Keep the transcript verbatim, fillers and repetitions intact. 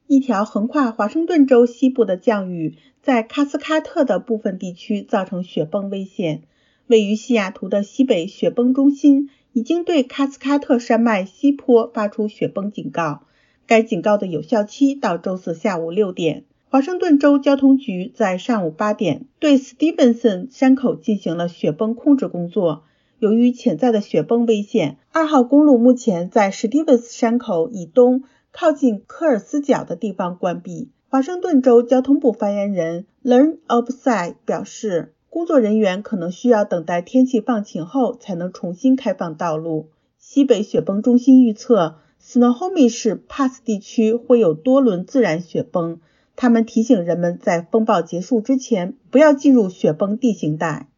一条横跨华盛顿州西部的降雨在卡斯卡特的部分地区造成雪崩危险。位于西雅图的西北雪崩中心已经对卡斯卡特山脉西坡发出雪崩警告，该警告的有效期到周四下午六点。华盛顿州交通局在上午八点对史蒂文森山口进行了雪崩控制工作。由于潜在的雪崩危险，二号公路目前在史蒂文森山口以东靠近科尔斯角的地方关闭。华盛顿州交通部发言人 Len Obsai 表示，工作人员可能需要等待天气放晴后才能重新开放道路。西北雪崩中心预测，斯诺霍密市 Pass 地区会有多轮自然雪崩，他们提醒人们在风暴结束之前不要进入雪崩地形带。